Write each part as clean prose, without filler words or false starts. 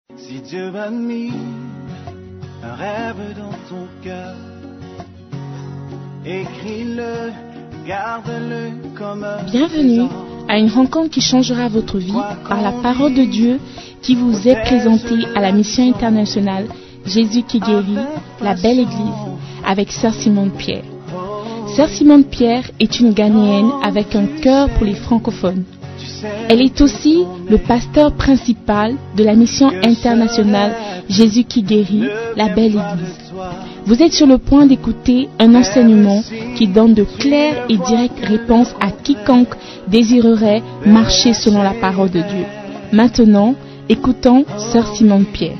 Si Dieu m'a mis un rêve dans ton cœur, écris-le, garde-le comme un Bienvenue à une rencontre qui changera votre vie par la parole de Dieu qui vous est présentée à la mission internationale Jésus qui guérit, la belle église, avec Sœur Simone Pierre. Sœur Simone Pierre est une Ghanéenne avec un cœur pour les francophones. Elle est aussi le pasteur principal de la mission internationale Jésus qui guérit, la belle église. Vous êtes sur le point d'écouter un enseignement qui donne de claires et directes réponses à quiconque désirerait marcher selon la parole de Dieu. Maintenant, écoutons Sœur Simone Pierre.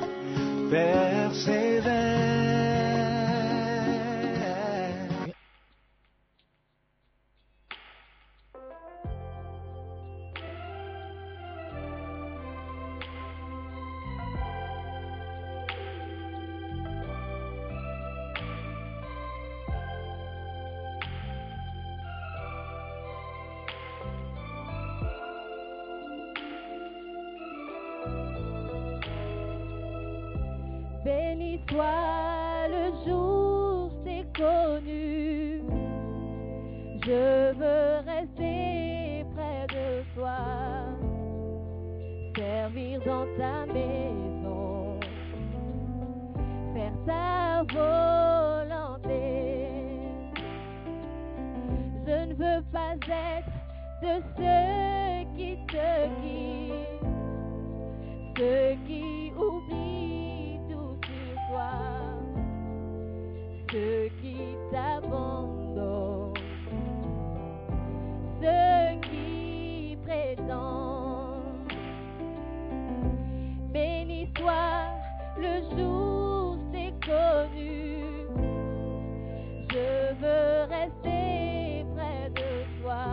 Béni soit le jour, c'est connu. Je veux rester près de toi, servir dans ta maison, faire ta volonté. Je ne veux pas être de ceux qui te quittent, ceux qui oublient tout sur toi, ceux qui t'abandonnent, ceux qui prétendent. Béni soit le jour, c'est connu. Je veux rester près de toi,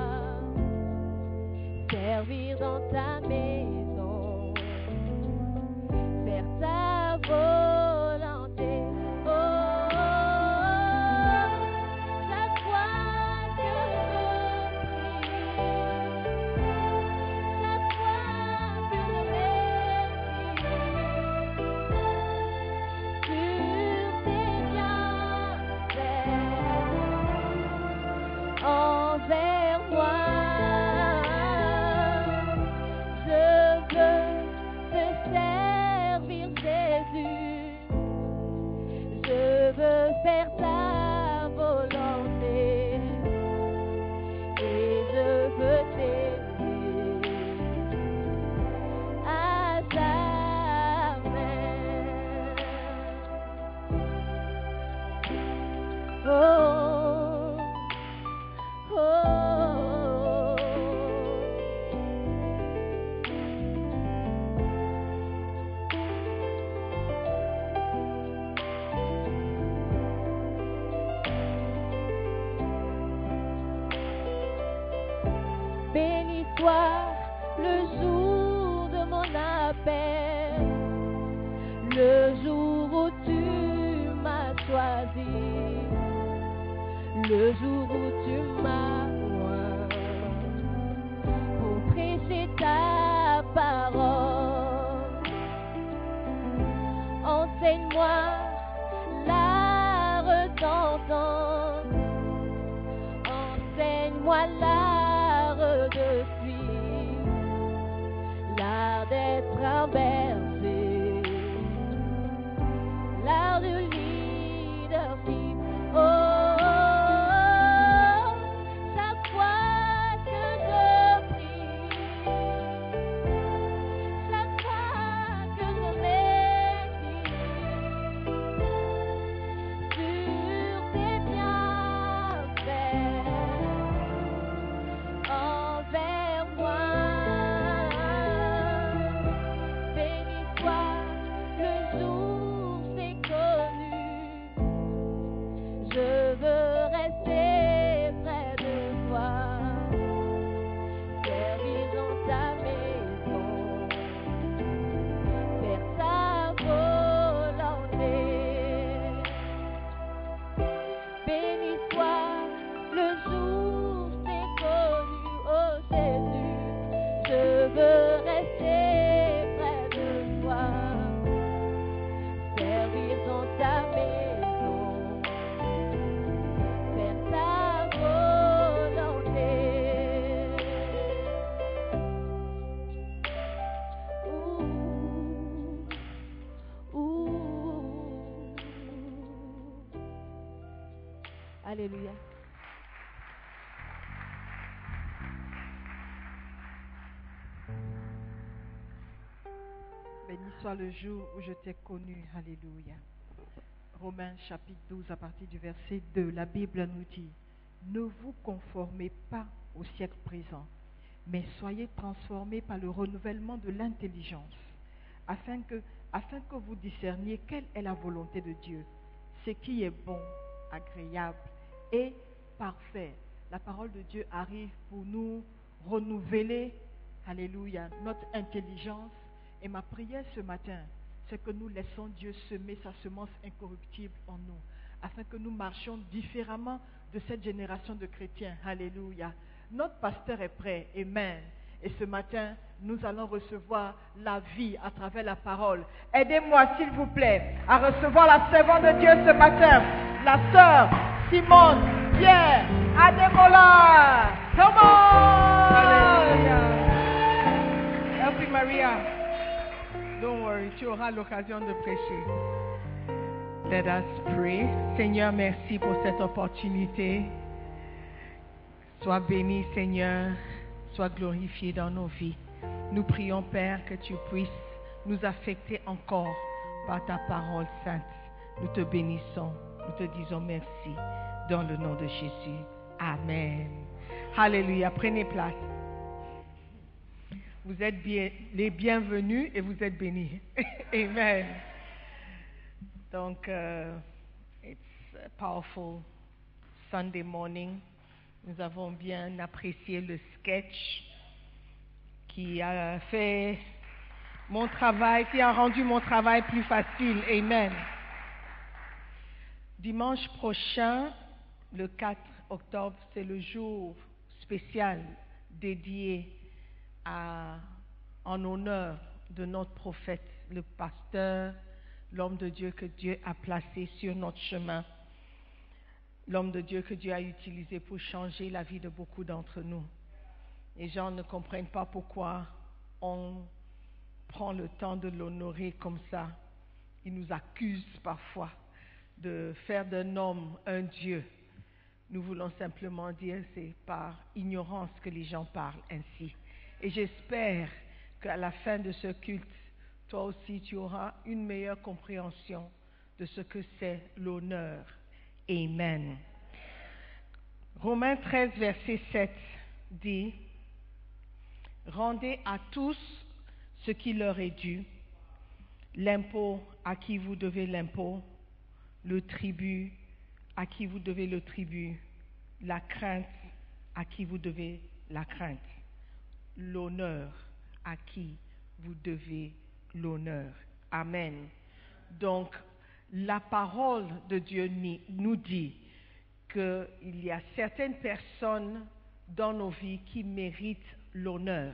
servir dans ta maison, faire ta volonté. Oh, chaque fois que je prie, chaque fois que je médite sur tes bienfaits envers moi, je veux te servir, Jésus. Je veux faire ta volonté et je veux t'aimer à ta main. Oh, oh, oh. Béni soit le jour de mon appel, le jour où tu m'as choisi, le jour où tu m'as oint pour prêcher ta parole. Enseigne-moi l'art d'entendre, enseigne-moi l'art de suivre, l'art d'être un berger, l'art du leadership. Oh, chaque fois que je prie, chaque fois que je médite Alléluia. Béni soit le jour où je t'ai connu. Alléluia. Romains chapitre 12 à partir du verset 2, la Bible nous dit: ne vous conformez pas au siècle présent, mais soyez transformés par le renouvellement de l'intelligence, afin que vous discerniez quelle est la volonté de Dieu, ce qui est bon, agréable et parfait. La parole de Dieu arrive pour nous renouveler, alléluia, notre intelligence. Et ma prière ce matin, c'est que nous laissons Dieu semer sa semence incorruptible en nous, afin que nous marchions différemment de cette génération de chrétiens. Alléluia. Notre pasteur est prêt. Amen. Et ce matin, nous allons recevoir la vie à travers la parole. Aidez-moi, s'il vous plaît, à recevoir la servante de Dieu ce matin, la sœur Simone Pierre Ademola. Come on! Alléluia. Elsie Maria. Don't worry, tu auras l'occasion de prêcher. Let us pray. Seigneur, merci pour cette opportunité. Sois béni, Seigneur. Sois glorifié dans nos vies. Nous prions, Père, que tu puisses nous affecter encore par ta parole sainte. Nous te bénissons. Nous te disons merci dans le nom de Jésus. Amen. Alléluia. Prenez place. Vous êtes les bienvenus et vous êtes bénis. Amen. Donc, it's a powerful Sunday morning. Nous avons bien apprécié le sketch qui a fait mon travail, qui a rendu mon travail plus facile. Amen. Dimanche prochain, le 4 octobre, c'est le jour spécial dédié en honneur de notre prophète, le pasteur, l'homme de Dieu que Dieu a placé sur notre chemin, l'homme de Dieu que Dieu a utilisé pour changer la vie de beaucoup d'entre nous. Les gens ne comprennent pas pourquoi on prend le temps de l'honorer comme ça. Ils nous accusent parfois de faire d'un homme un Dieu. Nous voulons simplement dire que c'est par ignorance que les gens parlent ainsi. Et j'espère qu'à la fin de ce culte, toi aussi, tu auras une meilleure compréhension de ce que c'est l'honneur. Amen. Romains 13, verset 7 dit: rendez à tous ce qui leur est dû, l'impôt à qui vous devez l'impôt, le tribut à qui vous devez le tribut, la crainte à qui vous devez la crainte, l'honneur à qui vous devez l'honneur. Amen. Donc, la parole de Dieu nous dit qu'il y a certaines personnes dans nos vies qui méritent l'honneur,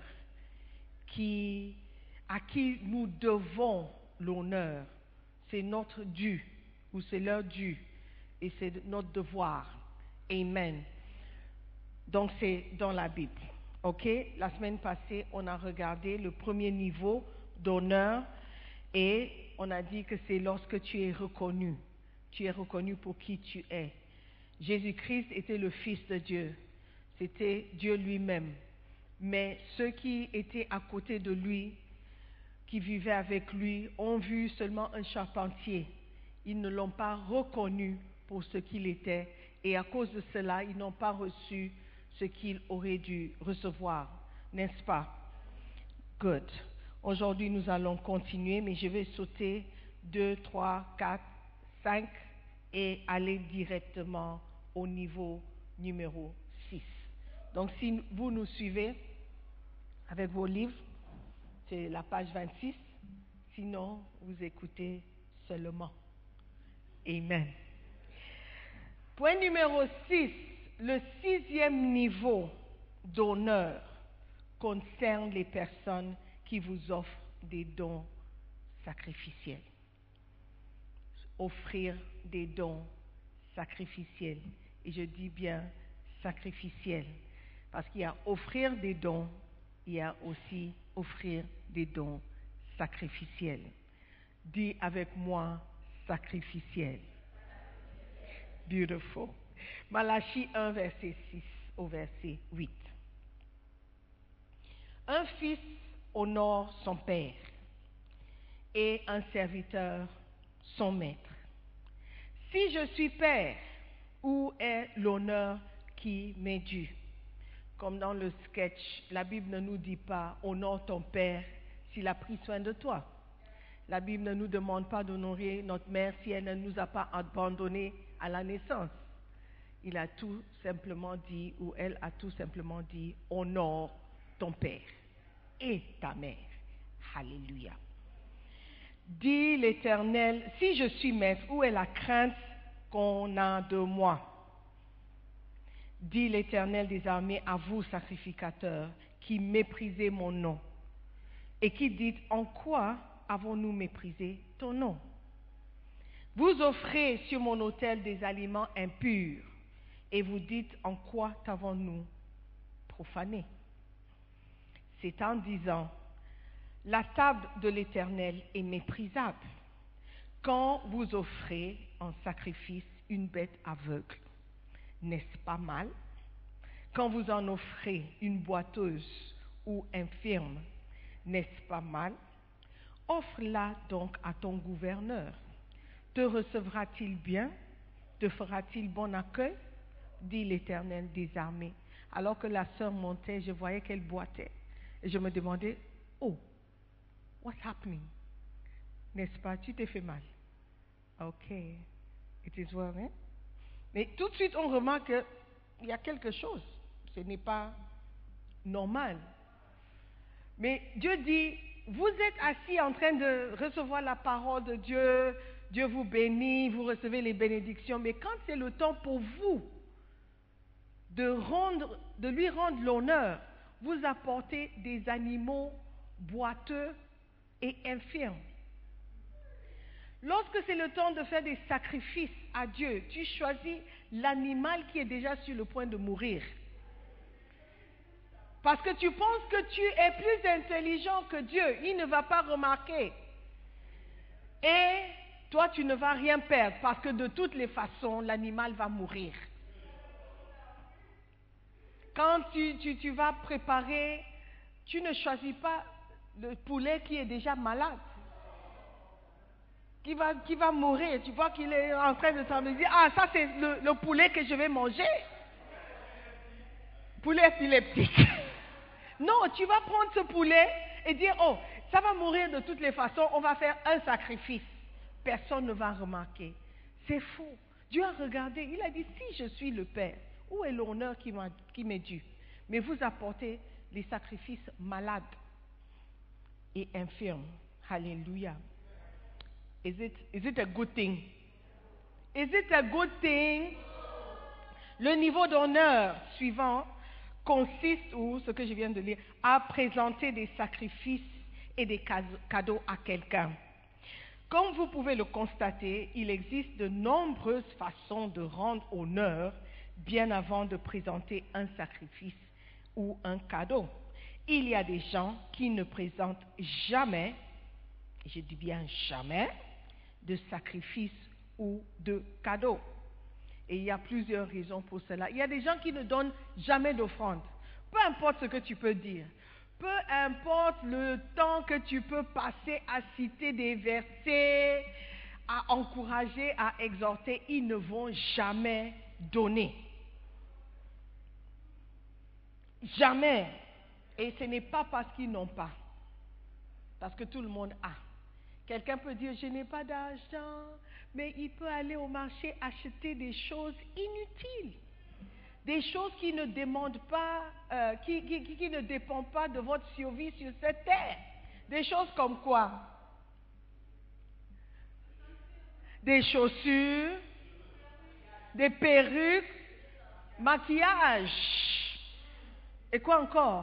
à qui nous devons l'honneur. C'est notre dû, ou c'est leur dû, et c'est notre devoir. Amen. Donc, c'est dans la Bible. OK? La semaine passée, on a regardé le premier niveau d'honneur et on a dit que c'est lorsque tu es reconnu. Tu es reconnu pour qui tu es. Jésus-Christ était le Fils de Dieu. C'était Dieu lui-même. Mais ceux qui étaient à côté de lui, qui vivaient avec lui, ont vu seulement un charpentier. Ils ne l'ont pas reconnu pour ce qu'il était et à cause de cela, ils n'ont pas reçu ce qu'il aurait dû recevoir, n'est-ce pas? Good. Aujourd'hui, nous allons continuer, mais je vais sauter 2, 3, 4, 5 et aller directement au niveau numéro 6. Donc, si vous nous suivez avec vos livres, c'est la page 26. Sinon, vous écoutez seulement. Amen. Point numéro 6. Le 6e niveau d'honneur concerne les personnes qui vous offrent des dons sacrificiels. Offrir des dons sacrificiels. Et je dis bien sacrificiels. Parce qu'il y a offrir des dons, il y a aussi offrir des dons sacrificiels. Dis avec moi sacrificiels. Beautiful. Malachie 1, verset 6 au verset 8. Un fils honore son père et un serviteur son maître. Si je suis père, où est l'honneur qui m'est dû? Comme dans le sketch, la Bible ne nous dit pas « honore ton père s'il a pris soin de toi ». La Bible ne nous demande pas d'honorer notre mère si elle ne nous a pas abandonnés à la naissance. Il a tout simplement dit, ou elle a tout simplement dit « honore ton père et ta mère ». Alléluia. Dit l'Éternel, si je suis maître, où est la crainte qu'on a de moi? Dit l'Éternel des armées à vous, sacrificateurs, qui méprisez mon nom, et qui dites, en quoi avons-nous méprisé ton nom? Vous offrez sur mon autel des aliments impurs, et vous dites, en quoi t'avons-nous profané? C'est en disant, la table de l'Éternel est méprisable, quand vous offrez en sacrifice une bête aveugle. N'est-ce pas mal? Quand vous en offrez une boiteuse ou infirme, n'est-ce pas mal? Offre-la donc à ton gouverneur. Te recevra-t-il bien? Te fera-t-il bon accueil? Dit l'Éternel des armées. Alors que la sœur montait, je voyais qu'elle boitait. Et je me demandais, oh, what's happening? N'est-ce pas? Tu t'es fait mal. Ok, it is well, hein? Mais tout de suite, on remarque qu'il y a quelque chose. Ce n'est pas normal. Mais Dieu dit, vous êtes assis en train de recevoir la parole de Dieu, Dieu vous bénit, vous recevez les bénédictions, mais quand c'est le temps pour vous de lui rendre l'honneur, vous apportez des animaux boiteux et infirmes. Lorsque c'est le temps de faire des sacrifices à Dieu, tu choisis l'animal qui est déjà sur le point de mourir. Parce que tu penses que tu es plus intelligent que Dieu. Il ne va pas remarquer. Et toi, tu ne vas rien perdre parce que de toutes les façons, l'animal va mourir. Quand tu vas préparer, tu ne choisis pas le poulet qui est déjà malade. Qui va mourir. Tu vois qu'il est en train de s'en dire, ah, ça c'est le poulet que je vais manger. Poulet épileptique. Non, tu vas prendre ce poulet et dire, oh, ça va mourir de toutes les façons, on va faire un sacrifice. Personne ne va remarquer. C'est faux. Dieu a regardé, il a dit, si je suis le Père, où est l'honneur qui m'est dû? Mais vous apportez les sacrifices malades et infirmes. Alléluia. Is it a good thing? Is it a good thing? Le niveau d'honneur suivant consiste, ou ce que je viens de lire, à présenter des sacrifices et des cadeaux à quelqu'un. Comme vous pouvez le constater, il existe de nombreuses façons de rendre honneur bien avant de présenter un sacrifice ou un cadeau. Il y a des gens qui ne présentent jamais, je dis bien jamais, de sacrifice ou de cadeau. Et il y a plusieurs raisons pour cela. Il y a des gens qui ne donnent jamais d'offrande. Peu importe ce que tu peux dire, peu importe le temps que tu peux passer à citer des versets, à encourager, à exhorter, ils ne vont jamais donner. Jamais. Et ce n'est pas parce qu'ils n'ont pas. Parce que tout le monde a. Quelqu'un peut dire, je n'ai pas d'argent, mais il peut aller au marché acheter des choses inutiles. Des choses qui ne demandent pas, qui ne dépendent pas de votre survie sur cette terre. Des choses comme quoi? Des chaussures, des perruques, maquillage. Et quoi encore?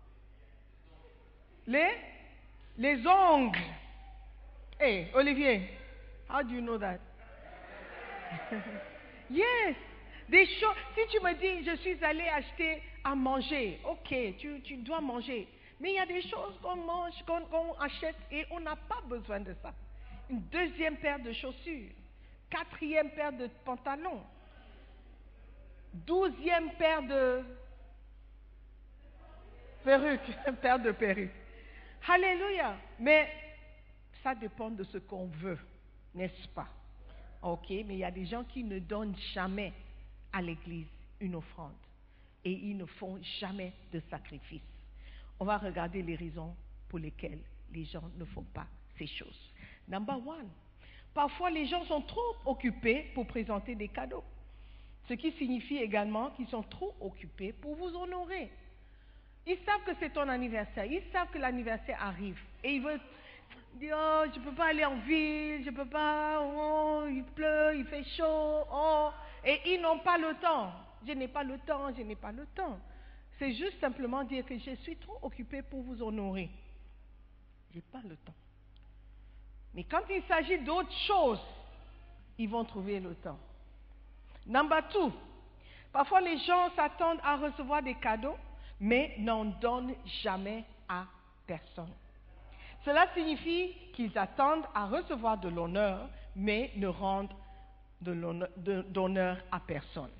Les ongles. Hey, Olivier, how do you know that? Yes, des choses. Si tu me dis, je suis allé acheter à manger, ok, tu dois manger. Mais il y a des choses qu'on mange, qu'on achète et on n'a pas besoin de ça. Une deuxième paire de chaussures, quatrième paire de pantalons. 12e paire de perruques. Alléluia. Mais ça dépend de ce qu'on veut, n'est-ce pas? Ok, mais il y a des gens qui ne donnent jamais à l'église une offrande et ils ne font jamais de sacrifice. On va regarder les raisons pour lesquelles les gens ne font pas ces choses. Number one, parfois les gens sont trop occupés pour présenter des cadeaux, ce qui signifie également qu'ils sont trop occupés pour vous honorer. Ils savent que c'est ton anniversaire, ils savent que l'anniversaire arrive et ils veulent dire oh, je ne peux pas aller en ville, je ne peux pas, oh, il pleut, il fait chaud, oh, et ils n'ont pas le temps. Je n'ai pas le temps. C'est juste simplement dire que je suis trop occupé pour vous honorer. Je n'ai pas le temps. Mais quand il s'agit d'autres choses, ils vont trouver le temps. Number two, parfois les gens s'attendent à recevoir des cadeaux, mais n'en donnent jamais à personne. Cela signifie qu'ils attendent à recevoir de l'honneur, mais ne rendent d'honneur à personne.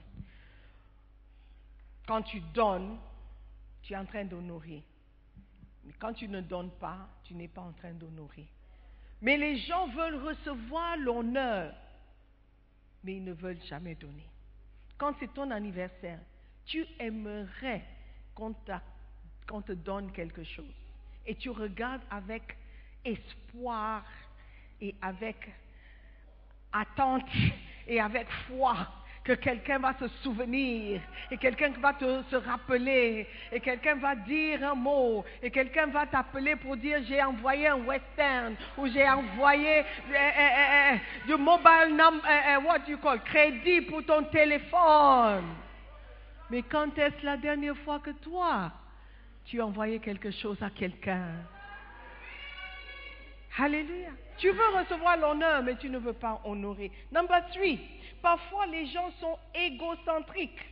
Quand tu donnes, tu es en train d'honorer. Mais quand tu ne donnes pas, tu n'es pas en train d'honorer. Mais les gens veulent recevoir l'honneur, mais ils ne veulent jamais donner. Quand c'est ton anniversaire, tu aimerais qu'on te donne quelque chose. Et tu regardes avec espoir et avec attente et avec foi que quelqu'un va se souvenir et quelqu'un va se rappeler et quelqu'un va dire un mot et quelqu'un va t'appeler pour dire j'ai envoyé un western ou j'ai envoyé du mobile number, crédit pour ton téléphone. Mais quand est-ce la dernière fois que toi tu as envoyé quelque chose à quelqu'un? Alléluia. Tu veux recevoir l'honneur, mais tu ne veux pas honorer. Number 3. Parfois, les gens sont égocentriques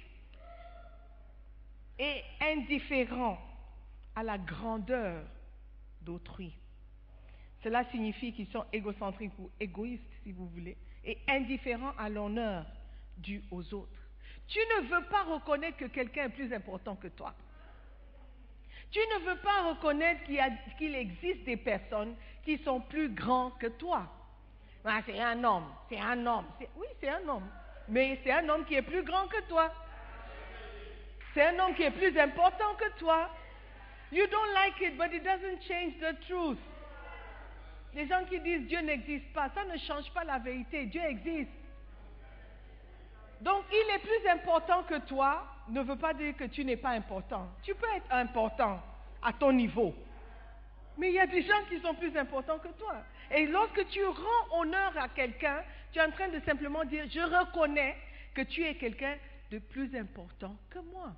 et indifférents à la grandeur d'autrui. Cela signifie qu'ils sont égocentriques ou égoïstes, si vous voulez, et indifférents à l'honneur dû aux autres. Tu ne veux pas reconnaître que quelqu'un est plus important que toi. Tu ne veux pas reconnaître qu'il existe des personnes qui sont plus grands que toi. Ah, c'est un homme. Oui, c'est un homme. Mais c'est un homme qui est plus grand que toi. C'est un homme qui est plus important que toi. You don't like it, but it doesn't change the truth. Les gens qui disent Dieu n'existe pas, ça ne change pas la vérité. Dieu existe. Donc, il est plus important que toi, ne veut pas dire que tu n'es pas important. Tu peux être important à ton niveau. Mais il y a des gens qui sont plus importants que toi. Et lorsque tu rends honneur à quelqu'un, tu es en train de simplement dire, je reconnais que tu es quelqu'un de plus important que moi.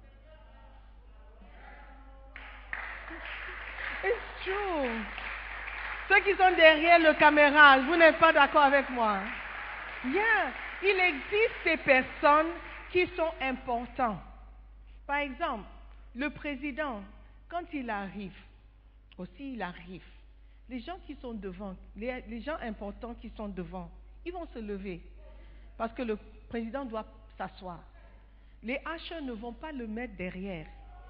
It's true. Ceux qui sont derrière le caméra, vous n'êtes pas d'accord avec moi? Yeah. Il existe des personnes qui sont importantes. Par exemple, le président, quand il arrive, les gens qui sont devant, les gens importants qui sont devant, ils vont se lever parce que le président doit s'asseoir. Les ushers ne vont pas le mettre derrière.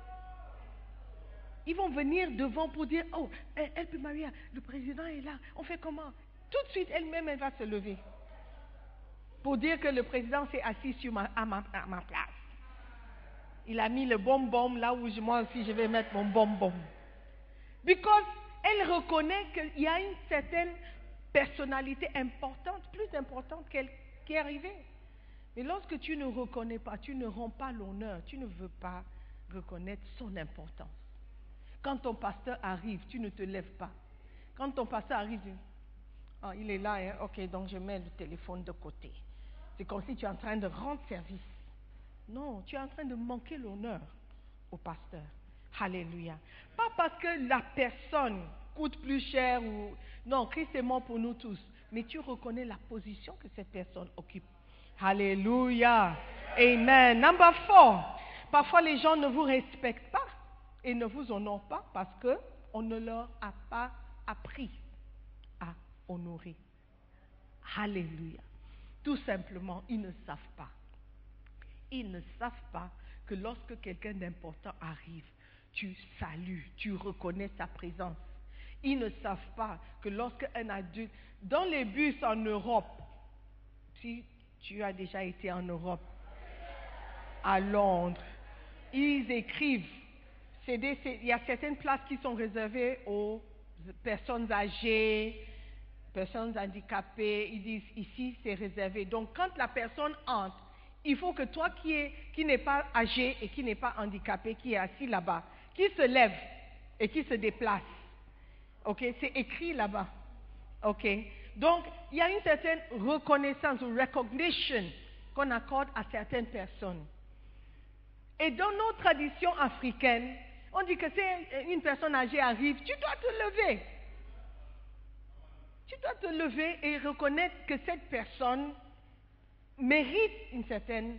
Ils vont venir devant pour dire, oh, Help Maria, le président est là, on fait comment? Tout de suite, elle-même, elle va se lever pour dire que le président s'est assis à ma place. Il a mis le bonbon là où moi aussi je vais mettre mon bonbon. Because elle reconnaît qu'il y a une certaine personnalité importante, plus importante qu'elle qui est arrivée. Mais lorsque tu ne reconnais pas, tu ne rends pas l'honneur, tu ne veux pas reconnaître son importance. Quand ton pasteur arrive, tu ne te lèves pas. Quand ton pasteur arrive, oh, il est là, hein? Ok, donc je mets le téléphone de côté. C'est comme si tu es en train de rendre service. Non, tu es en train de manquer l'honneur au pasteur. Alléluia. Pas parce que la personne coûte plus cher ou... Non, Christ est mort pour nous tous. Mais tu reconnais la position que cette personne occupe. Alléluia. Amen. Number 4. Parfois les gens ne vous respectent pas et ne vous honorent pas parce qu'on ne leur a pas appris à honorer. Alléluia. Tout simplement, ils ne savent pas. Ils ne savent pas que lorsque quelqu'un d'important arrive, tu salues, tu reconnais sa présence. Ils ne savent pas que lorsqu'un adulte, dans les bus en Europe, si tu as déjà été en Europe, à Londres, ils écrivent, il y a certaines places qui sont réservées aux personnes âgées, personnes handicapées, ils disent ici c'est réservé. Donc quand la personne entre, il faut que toi qui n'es pas âgé et qui n'est pas handicapé, qui est assis là-bas, qui se lève et qui se déplace. Ok, c'est écrit là-bas. Ok, donc il y a une certaine reconnaissance ou recognition qu'on accorde à certaines personnes. Et dans nos traditions africaines, on dit que si une personne âgée arrive, tu dois te lever. Tu dois te lever et reconnaître que cette personne mérite une certaine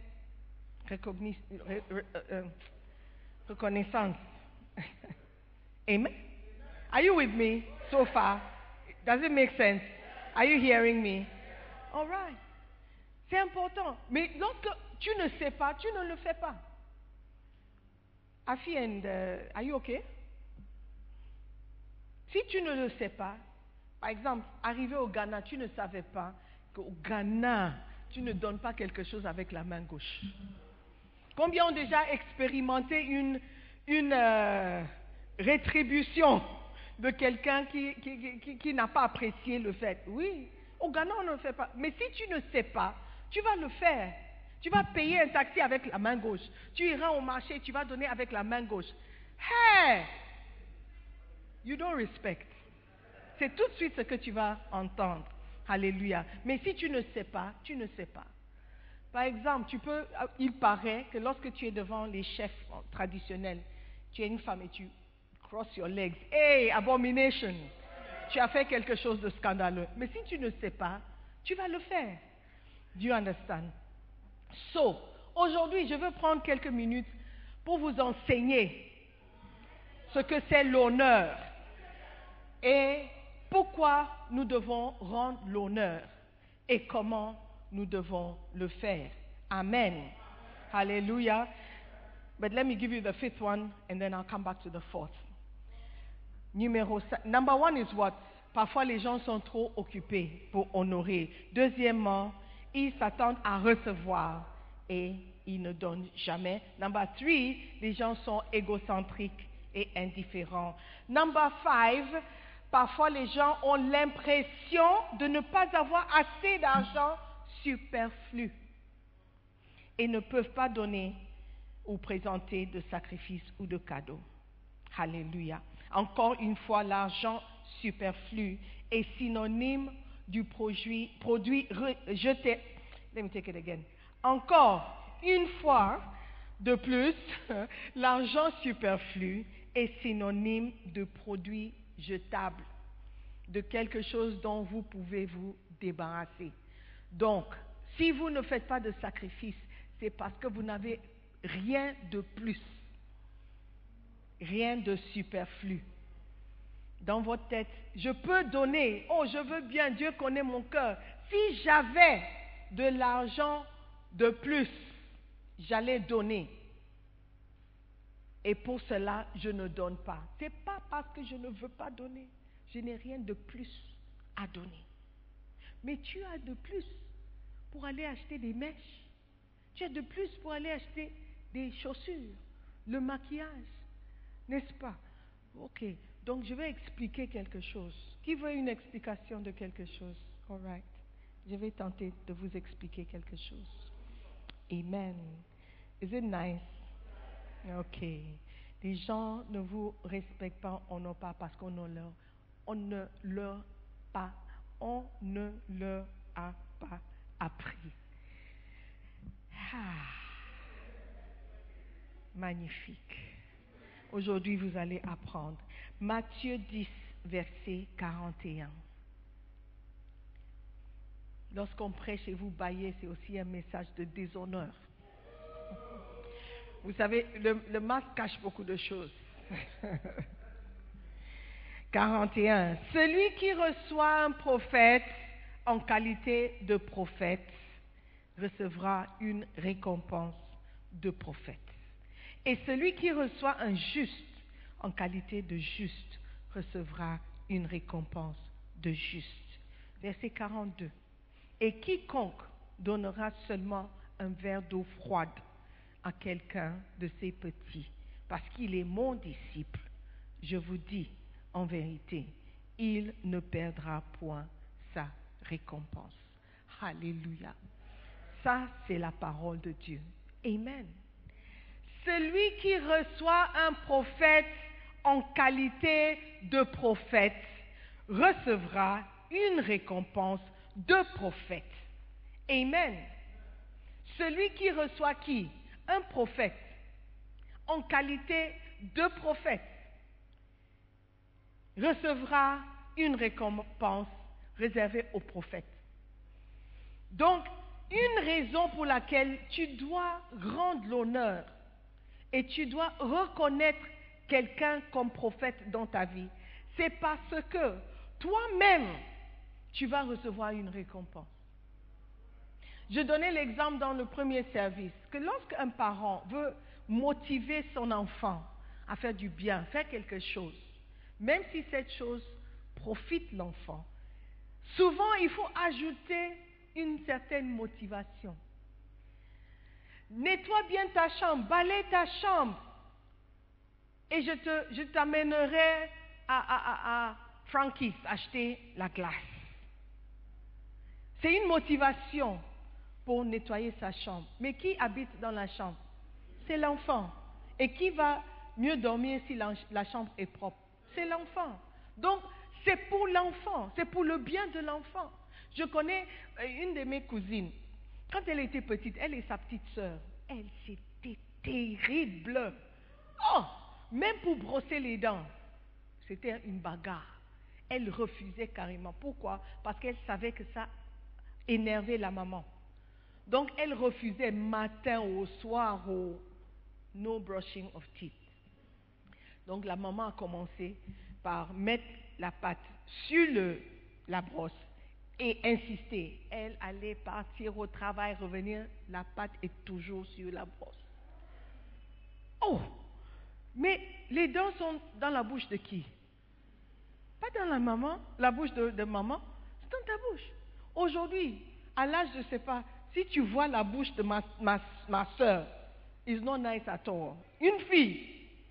reconnaissance. Amen. Are you with me so far? Does it make sense? Are you hearing me? All right. C'est important. Mais lorsque tu ne sais pas, tu ne le fais pas. Afi and are you okay? Si tu ne le sais pas, par exemple, arrivé au Ghana, tu ne savais pas qu'au Ghana, tu ne donnes pas quelque chose avec la main gauche. Combien ont déjà expérimenté une rétribution de quelqu'un qui n'a pas apprécié le fait? Oui, au Ghana, on ne le fait pas. Mais si tu ne sais pas, tu vas le faire. Tu vas payer un taxi avec la main gauche. Tu iras au marché, tu vas donner avec la main gauche. Hey! You don't respect. C'est tout de suite ce que tu vas entendre. Alléluia. Mais si tu ne sais pas, tu ne sais pas. Par exemple, il paraît que lorsque tu es devant les chefs traditionnels, tu es une femme et tu cross your legs. Hey, abomination! Tu as fait quelque chose de scandaleux. Mais si tu ne sais pas, tu vas le faire. Do you understand? So, aujourd'hui, je veux prendre quelques minutes pour vous enseigner ce que c'est l'honneur et pourquoi nous devons rendre l'honneur et comment nous devons le faire. Amen. Hallelujah. But let me give you the fifth one and then I'll come back to the fourth. Number one is what? Parfois les gens sont trop occupés pour honorer. Deuxièmement, ils s'attendent à recevoir et ils ne donnent jamais. Number three, les gens sont égocentriques et indifférents. Number five, parfois les gens ont l'impression de ne pas avoir assez d'argent superflu et ne peuvent pas donner ou présenter de sacrifices ou de cadeaux. Alléluia. Encore une fois, l'argent superflu est synonyme du produit rejeté. Let me take it again. Encore une fois de plus, l'argent superflu est synonyme de produit jetable, de quelque chose dont vous pouvez vous débarrasser. Donc, si vous ne faites pas de sacrifice, c'est parce que vous n'avez rien de plus, rien de superflu. Dans votre tête, je peux donner, oh je veux bien, Dieu connaît mon cœur. Si j'avais de l'argent de plus, j'allais donner. Et pour cela, je ne donne pas. Ce n'est pas parce que je ne veux pas donner. Je n'ai rien de plus à donner. Mais tu as de plus pour aller acheter des mèches. Tu as de plus pour aller acheter des chaussures, le maquillage. N'est-ce pas? Ok. Donc, je vais expliquer quelque chose. Qui veut une explication de quelque chose? All right. Je vais tenter de vous expliquer quelque chose. Amen. Is it nice? Ok. Les gens ne vous respectent pas, honnorent pas parce qu'on ne leur a pas appris. Ah. Magnifique. Aujourd'hui, vous allez apprendre. Matthieu 10, verset 41. Lorsqu'on prêche et vous baillez, c'est aussi un message de déshonneur. Vous savez, le masque cache beaucoup de choses. 41. Celui qui reçoit un prophète en qualité de prophète recevra une récompense de prophète. Et celui qui reçoit un juste en qualité de juste recevra une récompense de juste. Verset 42. Et quiconque donnera seulement un verre d'eau froide à quelqu'un de ses petits, parce qu'il est mon disciple, je vous dis en vérité, il ne perdra point sa récompense. Alléluia. Ça, c'est la parole de Dieu. Amen. Celui qui reçoit un prophète en qualité de prophète recevra une récompense de prophète. Amen. Celui qui reçoit qui? Un prophète en qualité de prophète recevra une récompense réservée aux prophètes. Donc, une raison pour laquelle tu dois rendre l'honneur et tu dois reconnaître quelqu'un comme prophète dans ta vie, c'est parce que toi-même, tu vas recevoir une récompense. Je donnais l'exemple dans le premier service, que lorsqu'un parent veut motiver son enfant à faire du bien, faire quelque chose, même si cette chose profite l'enfant, souvent il faut ajouter une certaine motivation. Nettoie bien ta chambre, balaye ta chambre, et je t'amènerai à Frankie's acheter la glace. C'est une motivation pour nettoyer sa chambre. Mais qui habite dans la chambre? C'est l'enfant. Et qui va mieux dormir si la chambre est propre? C'est l'enfant. Donc, c'est pour l'enfant, c'est pour le bien de l'enfant. Je connais une de mes cousines. Quand elle était petite, elle et sa petite sœur, elle, c'était terrible. Oh, même pour brosser les dents, c'était une bagarre. Elle refusait carrément. Pourquoi? Parce qu'elle savait que ça énervait la maman. Donc, elle refusait matin au soir au no brushing of teeth. Donc, la maman a commencé par mettre la pâte sur la brosse et insister. Elle allait partir au travail, revenir, la pâte est toujours sur la brosse. Oh! Mais les dents sont dans la bouche de qui? Pas dans la bouche de maman, c'est dans ta bouche. Aujourd'hui, à l'âge, je ne sais pas, si tu vois la bouche de ma soeur, it's not nice at all. Une fille,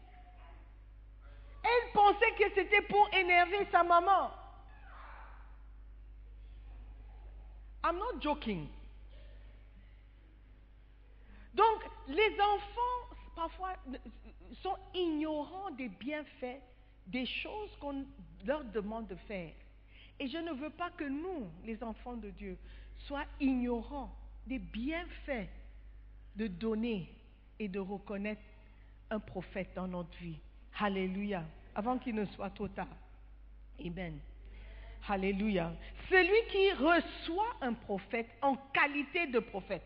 elle pensait que c'était pour énerver sa maman. I'm not joking. Donc, les enfants, parfois, sont ignorants des bienfaits, des choses qu'on leur demande de faire. Et je ne veux pas que nous, les enfants de Dieu, soient ignorants des bienfaits de donner et de reconnaître un prophète dans notre vie. Alléluia. Avant qu'il ne soit trop tard. Amen. Alléluia. Celui qui reçoit un prophète en qualité de prophète,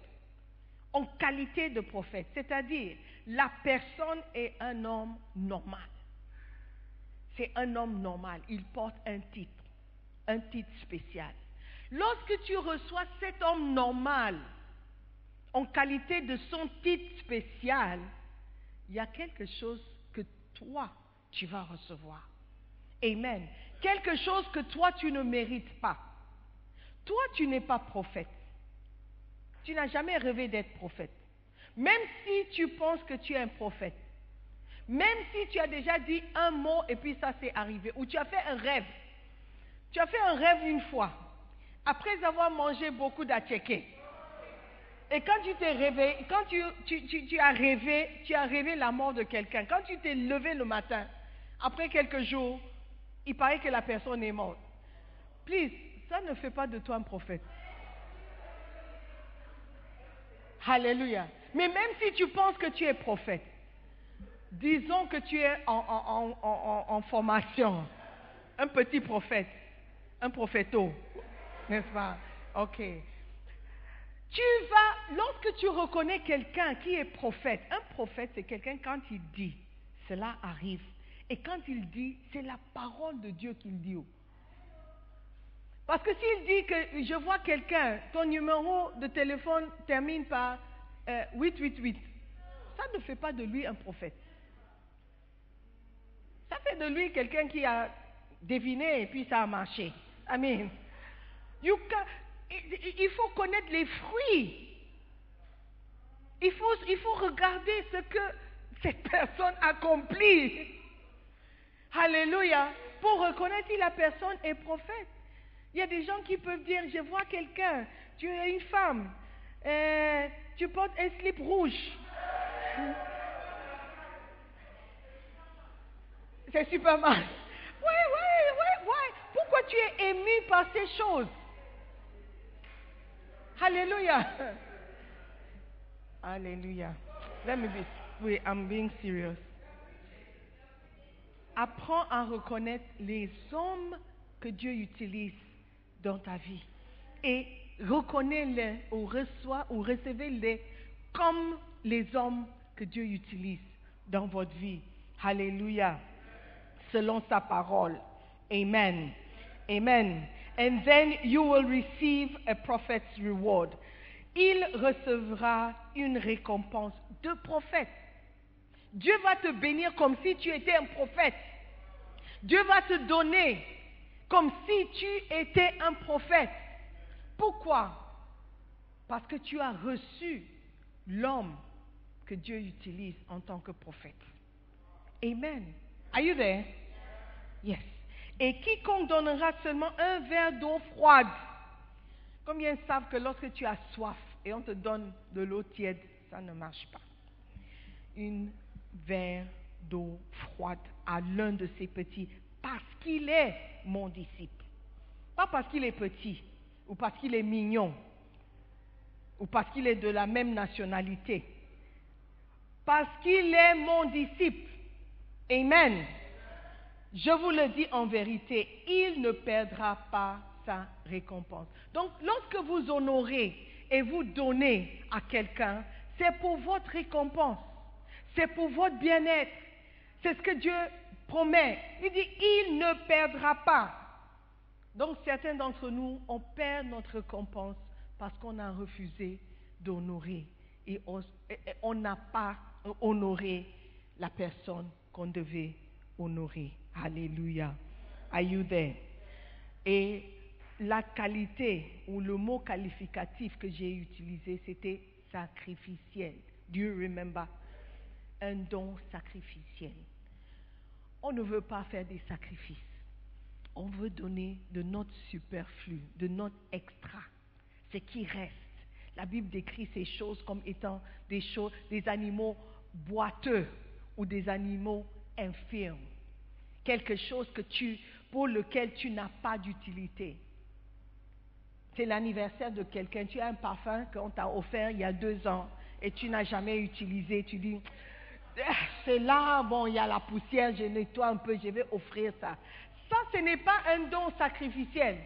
c'est-à-dire la personne est un homme normal. C'est un homme normal, il porte un titre spécial. Lorsque tu reçois cet homme normal en qualité de son titre spécial, il y a quelque chose que toi, tu vas recevoir. Amen. Quelque chose que toi, tu ne mérites pas. Toi, tu n'es pas prophète. Tu n'as jamais rêvé d'être prophète. Même si tu penses que tu es un prophète. Même si tu as déjà dit un mot et puis ça s'est arrivé. Ou tu as fait un rêve. Tu as fait un rêve une fois. Après avoir mangé beaucoup d'atchéké. Et quand tu t'es réveillé, quand tu as rêvé la mort de quelqu'un. Quand tu t'es levé le matin, après quelques jours, il paraît que la personne est morte. Please, ça ne fait pas de toi un prophète. Alléluia. Mais même si tu penses que tu es prophète, disons que tu es en formation, un petit prophète, un prophéto, n'est-ce pas? Ok. Lorsque tu reconnais quelqu'un qui est prophète, un prophète c'est quelqu'un quand il dit, cela arrive. Et quand il dit, c'est la parole de Dieu qu'il dit. Parce que s'il dit que je vois quelqu'un, ton numéro de téléphone termine par 888, ça ne fait pas de lui un prophète. Ça fait de lui quelqu'un qui a deviné et puis ça a marché. Amen. Il faut connaître les fruits. Il faut regarder ce que cette personne accomplit. Alléluia. Pour reconnaître si la personne est prophète. Il y a des gens qui peuvent dire, je vois quelqu'un, tu es une femme, tu portes un slip rouge. C'est super mal. Ouais. Pourquoi tu es ému par ces choses? Alléluia. Alléluia. Oui, I'm being serious. Apprends à reconnaître les hommes que Dieu utilise dans ta vie. Et reconnais-les ou recevez-les comme les hommes que Dieu utilise dans votre vie. Alléluia. Selon sa parole. Amen. Amen. And then you will receive a prophet's reward. Il recevra une récompense de prophète. Dieu va te bénir comme si tu étais un prophète. Dieu va te donner comme si tu étais un prophète. Pourquoi? Parce que tu as reçu l'homme que Dieu utilise en tant que prophète. Amen. Are you there? Yes. Et quiconque donnera seulement un verre d'eau froide. Combien savent que lorsque tu as soif et on te donne de l'eau tiède, ça ne marche pas. Un verre d'eau froide à l'un de ses petits parce qu'il est mon disciple. Pas parce qu'il est petit ou parce qu'il est mignon ou parce qu'il est de la même nationalité. Parce qu'il est mon disciple. Amen. Je vous le dis en vérité, il ne perdra pas sa récompense. Donc, lorsque vous honorez et vous donnez à quelqu'un, c'est pour votre récompense. C'est pour votre bien-être. C'est ce que Dieu promet. Il dit, il ne perdra pas. Donc, certains d'entre nous, on perd notre récompense parce qu'on a refusé d'honorer. Et on n'a pas honoré la personne qu'on devait honorer. Alléluia. Are you there? Et la qualité ou le mot qualificatif que j'ai utilisé, c'était sacrificiel. Do you remember? Un don sacrificiel. On ne veut pas faire des sacrifices. On veut donner de notre superflu, de notre extra, ce qui reste. La Bible décrit ces choses comme étant des animaux boiteux ou des animaux infirmes. Quelque chose pour lequel tu n'as pas d'utilité. C'est l'anniversaire de quelqu'un, tu as un parfum qu'on t'a offert il y a 2 ans et tu n'as jamais utilisé. Tu dis, c'est là, bon, il y a la poussière, je nettoie un peu, je vais offrir ça. Ça, ce n'est pas un don sacrificiel.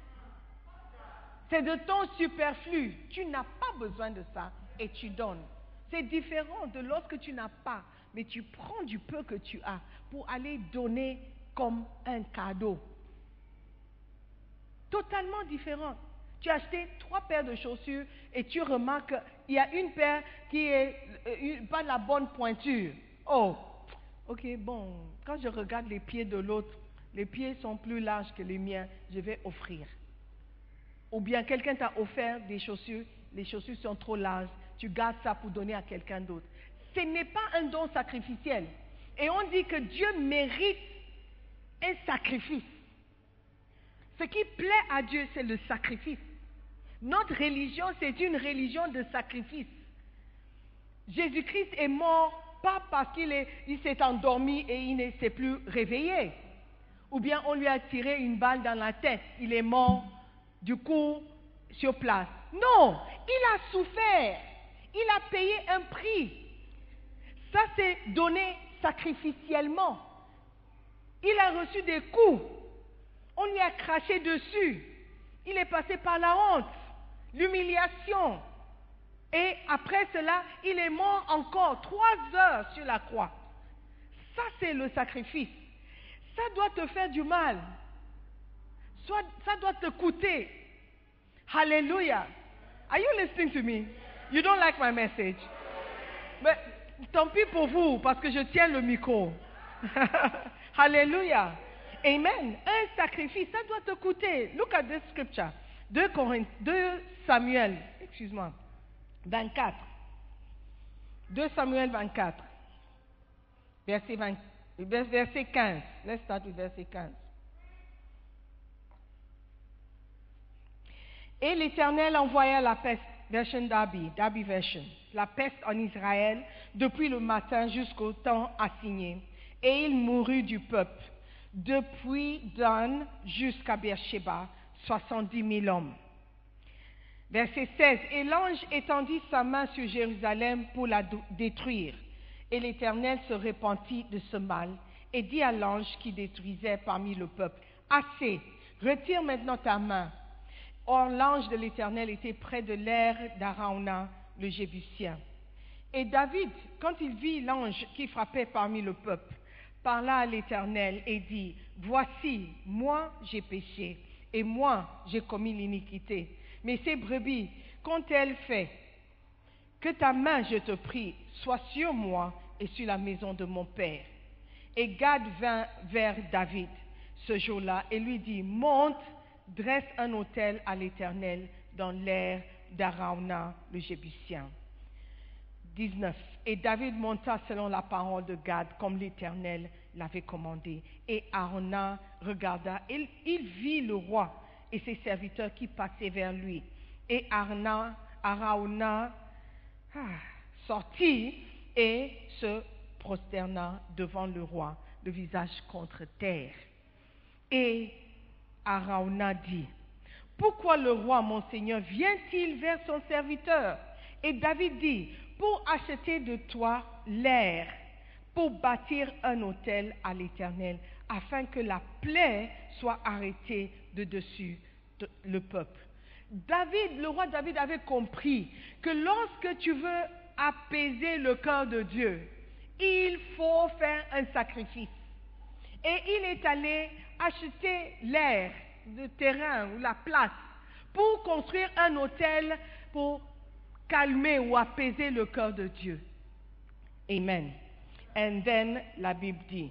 C'est de ton superflu. Tu n'as pas besoin de ça et tu donnes. C'est différent de lorsque tu n'as pas, mais tu prends du peu que tu as pour aller donner comme un cadeau. Totalement différent. Tu as acheté 3 paires de chaussures et tu remarques qu'il y a une paire qui est pas de la bonne pointure. Oh, ok, bon, quand je regarde les pieds de l'autre, les pieds sont plus larges que les miens, je vais offrir. Ou bien quelqu'un t'a offert des chaussures, les chaussures sont trop larges, tu gardes ça pour donner à quelqu'un d'autre. Ce n'est pas un don sacrificiel. Et on dit que Dieu mérite un sacrifice. Ce qui plaît à Dieu, c'est le sacrifice. Notre religion, c'est une religion de sacrifice. Jésus-Christ est mort pas parce qu'il s'est endormi et il ne s'est plus réveillé. Ou bien on lui a tiré une balle dans la tête. Il est mort, du coup, sur place. Non, il a souffert. Il a payé un prix. Ça, c'est donné sacrificiellement. Il a reçu des coups. On lui a craché dessus. Il est passé par la honte, l'humiliation. Et après cela, il est mort encore 3 heures sur la croix. Ça, c'est le sacrifice. Ça doit te faire du mal. Ça doit te coûter. Hallelujah. Are you listening to me? You don't like my message? Mais tant pis pour vous, parce que je tiens le micro. Alléluia. Amen. Un sacrifice, ça doit te coûter. Look at this scripture. 2 Samuel, 24. 2 Samuel 24. Verset 15. Let's start with verset 15. Et l'Éternel envoya la peste, version Darby version, la peste en Israël depuis le matin jusqu'au temps assigné. Et il mourut du peuple, depuis Dan jusqu'à Beersheba, 70 000 hommes. Verset 16. Et l'ange étendit sa main sur Jérusalem pour la détruire. Et l'Éternel se repentit de ce mal et dit à l'ange qui détruisait parmi le peuple, assez, retire maintenant ta main. Or l'ange de l'Éternel était près de l'aire d'Arauna, le Jébusien. Et David, quand il vit l'ange qui frappait parmi le peuple, parla à l'Éternel et dit, voici, moi j'ai péché, et moi j'ai commis l'iniquité. Mais ces brebis, qu'ont-elles fait? Que ta main, je te prie, soit sur moi et sur la maison de mon père. Et Gad vint vers David ce jour-là et lui dit, monte, dresse un autel à l'Éternel dans l'aire d'Arauna, le Jébusien. 19. Et David monta selon la parole de Gad, comme l'Éternel l'avait commandé. Et Arauna regarda, et il vit le roi et ses serviteurs qui passaient vers lui. Et Arauna sortit et se prosterna devant le roi, le visage contre terre. Et Arauna dit, pourquoi le roi, mon Seigneur, vient-il vers son serviteur? Et David dit, pour acheter de toi l'air, pour bâtir un autel à l'Éternel, afin que la plaie soit arrêtée de dessus le peuple. David, le roi David avait compris que lorsque tu veux apaiser le cœur de Dieu, il faut faire un sacrifice. Et il est allé acheter l'air, le terrain ou la place pour construire un autel pour calmer ou apaiser le cœur de Dieu. Amen. And then la Bible dit,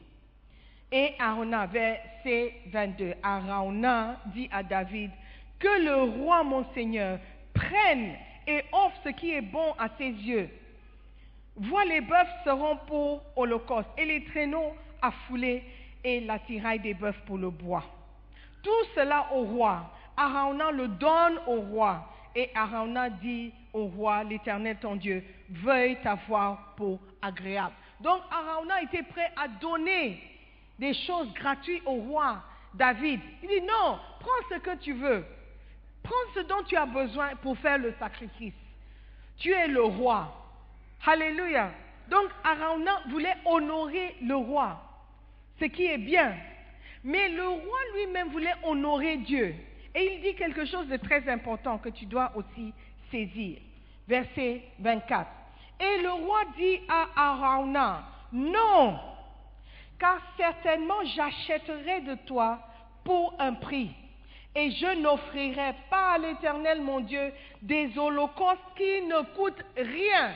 et Arauna, verset 22, Arauna dit à David, que le roi mon Seigneur prenne et offre ce qui est bon à ses yeux. Vois, les bœufs seront pour holocauste et les traîneaux à fouler et l'attirail des bœufs pour le bois. Tout cela au roi. Arauna le donne au roi. Et Arauna dit au roi, l'Éternel ton Dieu, veuille t'avoir pour agréable. Donc Arauna était prêt à donner des choses gratuites au roi David. Il dit non, prends ce que tu veux. Prends ce dont tu as besoin pour faire le sacrifice. Tu es le roi. Alléluia. Donc Arauna voulait honorer le roi, ce qui est bien. Mais le roi lui-même voulait honorer Dieu. Et il dit quelque chose de très important que tu dois aussi saisir. Verset 24. Et le roi dit à Arauna, non, car certainement j'achèterai de toi pour un prix. Et je n'offrirai pas à l'Éternel mon Dieu des holocaustes qui ne coûtent rien.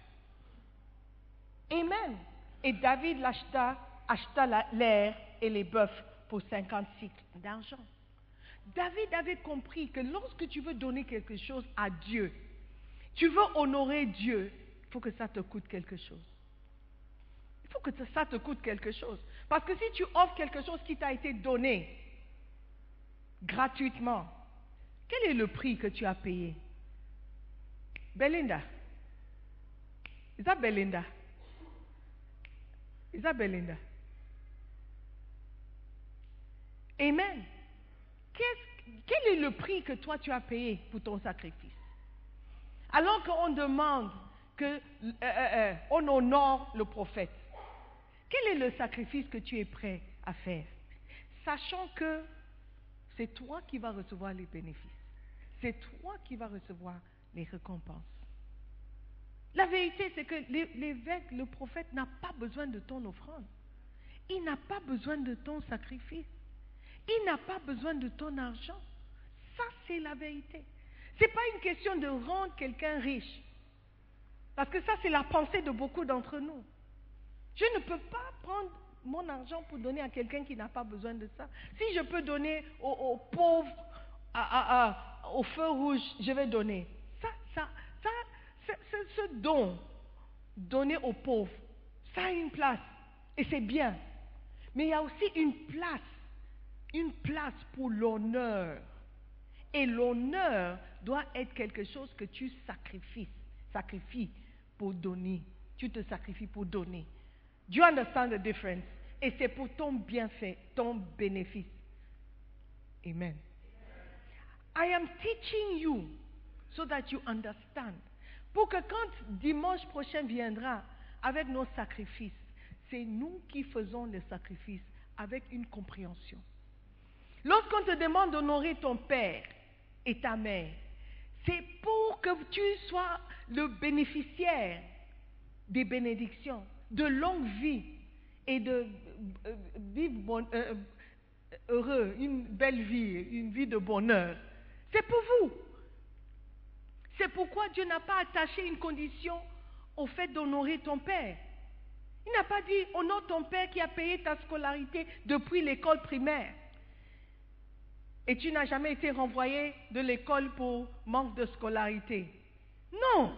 Amen. Et David acheta l'air et les bœufs pour 50 cycles d'argent. David avait compris que lorsque tu veux donner quelque chose à Dieu, tu veux honorer Dieu, il faut que ça te coûte quelque chose. Il faut que ça te coûte quelque chose. Parce que si tu offres quelque chose qui t'a été donné gratuitement, quel est le prix que tu as payé? Belinda. Is that Belinda? Is that Belinda? Amen. Quel est le prix que toi tu as payé pour ton sacrifice? Alors qu'on demande qu'on honore le prophète, quel est le sacrifice que tu es prêt à faire? Sachant que c'est toi qui vas recevoir les bénéfices. C'est toi qui vas recevoir les récompenses. La vérité, c'est que l'évêque, le prophète, n'a pas besoin de ton offrande. Il n'a pas besoin de ton sacrifice. Il n'a pas besoin de ton argent. Ça, c'est la vérité. Ce n'est pas une question de rendre quelqu'un riche. Parce que ça, c'est la pensée de beaucoup d'entre nous. Je ne peux pas prendre mon argent pour donner à quelqu'un qui n'a pas besoin de ça. Si je peux donner aux pauvres, au feu rouge, je vais donner. Ce don, donner aux pauvres, ça a une place. Et c'est bien. Mais il y a aussi une place pour l'honneur. Et l'honneur doit être quelque chose que tu sacrifies pour donner. Tu te sacrifies pour donner. Do you understand the difference? Et c'est pour ton bienfait, ton bénéfice. Amen. I am teaching you so that you understand. Pour que quand dimanche prochain viendra avec nos sacrifices, c'est nous qui faisons les sacrifices avec une compréhension. Lorsqu'on te demande d'honorer ton père et ta mère, c'est pour que tu sois le bénéficiaire des bénédictions, de longue vie et de vivre heureux, une belle vie, une vie de bonheur. C'est pour vous. C'est pourquoi Dieu n'a pas attaché une condition au fait d'honorer ton père. Il n'a pas dit honore ton père qui a payé ta scolarité depuis l'école primaire. Et tu n'as jamais été renvoyé de l'école pour manque de scolarité. Non.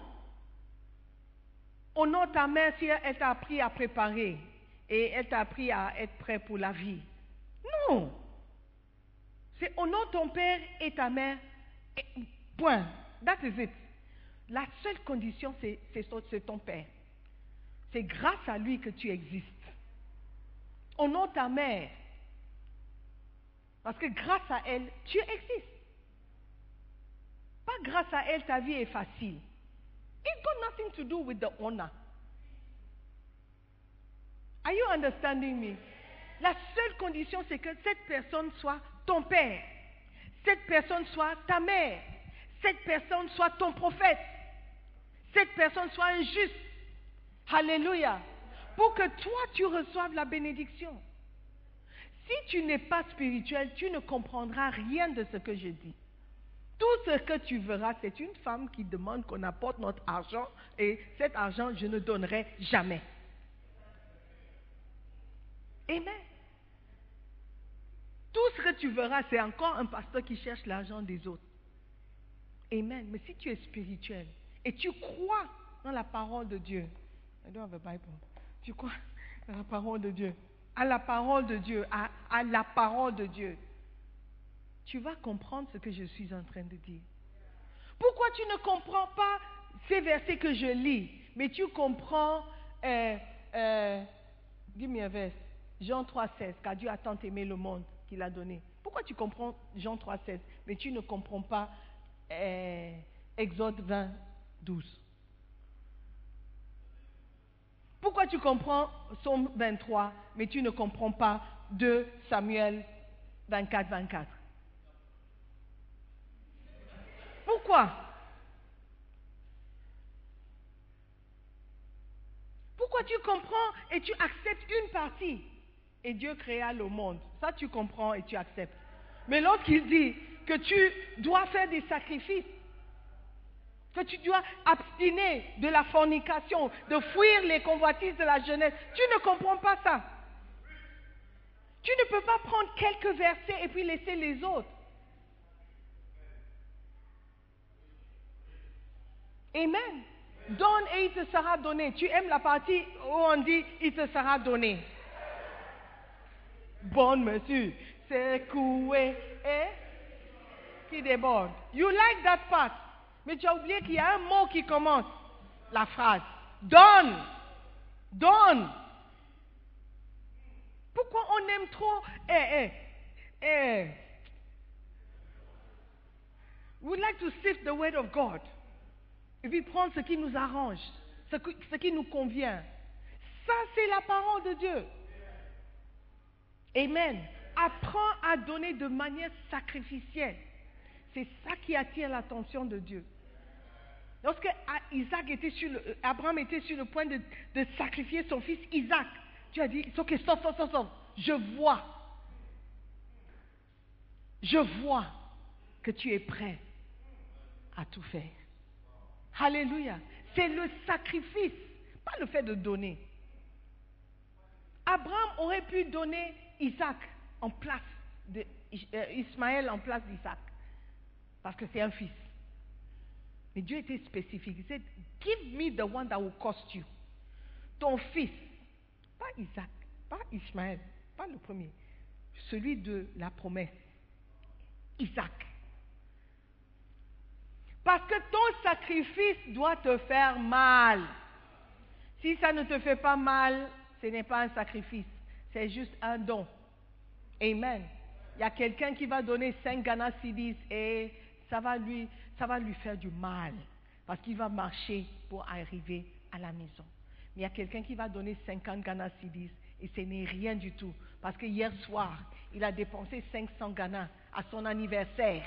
Honore ta mère si elle t'a appris à préparer et elle t'a appris à être prêt pour la vie. Non. C'est honore ton père et ta mère. Et point. That is it. La seule condition, c'est ton père. C'est grâce à lui que tu existes. Honore ta mère. Parce que grâce à elle, tu existes. Pas grâce à elle, ta vie est facile. It's got nothing to do with the honor. Are you understanding me? La seule condition, c'est que cette personne soit ton père. Cette personne soit ta mère. Cette personne soit ton prophète. Cette personne soit un juste. Alléluia. Pour que toi, tu reçoives la bénédiction. Si tu n'es pas spirituel, tu ne comprendras rien de ce que je dis. Tout ce que tu verras, c'est une femme qui demande qu'on apporte notre argent et cet argent, je ne donnerai jamais. Amen. Tout ce que tu verras, c'est encore un pasteur qui cherche l'argent des autres. Amen. Mais si tu es spirituel et tu crois dans la parole de Dieu, I don't have a Bible. Tu crois dans la parole de Dieu, à la parole de Dieu, à la parole de Dieu, tu vas comprendre ce que je suis en train de dire. Pourquoi tu ne comprends pas ces versets que je lis, mais tu comprends, give me a verse, Jean 3,16, car Dieu a tant aimé le monde qu'il a donné. Pourquoi tu comprends Jean 3,16, mais tu ne comprends pas Exode 20, 12? Pourquoi tu comprends Psaume 23, mais tu ne comprends pas 2 Samuel 24, 24? Pourquoi? Pourquoi tu comprends et tu acceptes une partie et Dieu créa le monde? Ça tu comprends et tu acceptes. Mais lorsqu'il dit que tu dois faire des sacrifices, que tu dois abstiner de la fornication, de fuir les convoitises de la jeunesse, tu ne comprends pas ça. Tu ne peux pas prendre quelques versets et puis laisser les autres. Amen. Donne et il te sera donné. Tu aimes la partie où on dit il te sera donné. Bonne monsieur, c'est coué et qui déborde. You like that part. Mais tu as oublié qu'il y a un mot qui commence la phrase. Donne. Donne. Pourquoi on aime trop we like to sift the word of God. Et puis prendre ce qui nous arrange, ce qui nous convient. Ça, c'est la parole de Dieu. Amen. Apprends à donner de manière sacrificielle. C'est ça qui attire l'attention de Dieu. Lorsque Abraham était sur le point de sacrifier son fils Isaac, Dieu a dit, ok, stop. Je vois que tu es prêt à tout faire. Alléluia. C'est le sacrifice, pas le fait de donner. Abraham aurait pu donner Isaac en place Ismaël en place d'Isaac, parce que c'est un fils. Mais Dieu était spécifique. Il dit, give me the one that will cost you. Ton fils, pas Isaac, pas Ismaël, pas le premier, celui de la promesse, Isaac. Parce que ton sacrifice doit te faire mal. Si ça ne te fait pas mal, ce n'est pas un sacrifice, c'est juste un don. Amen. Il y a quelqu'un qui va donner 5 Ghana cedis et ça va lui faire du mal parce qu'il va marcher pour arriver à la maison. Mais il y a quelqu'un qui va donner 50 Ghana cedis et ce n'est rien du tout parce que hier soir, il a dépensé 500 Ghana à son anniversaire.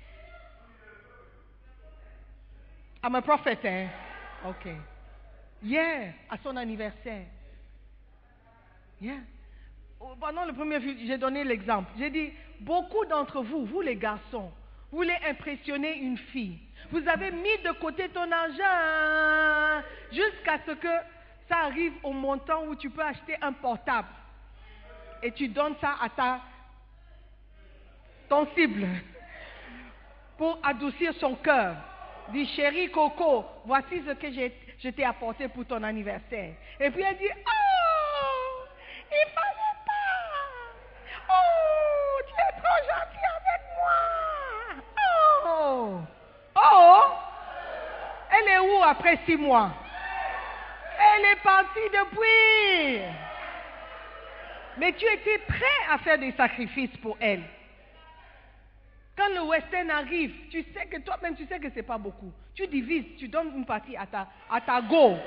I'm a prophet, hein? Ok. Hier, à son anniversaire. Yeah. Pendant le premier film, j'ai donné l'exemple. J'ai dit, beaucoup d'entre vous, vous les garçons, vous voulez impressionner une fille. Vous avez mis de côté ton argent jusqu'à ce que ça arrive au montant où tu peux acheter un portable. Et tu donnes ça à ton cible pour adoucir son cœur. Dis, chérie Coco, voici ce que je t'ai apporté pour ton anniversaire. Et puis elle dit, oh, il fallait pas. Oh, tu es trop gentil avec moi. Oh, oh, elle est où après 6 mois? Elle est partie depuis. Mais tu étais prêt à faire des sacrifices pour elle. Quand le western arrive, tu sais que toi-même, tu sais que c'est pas beaucoup. Tu divises, tu donnes une partie à ta go.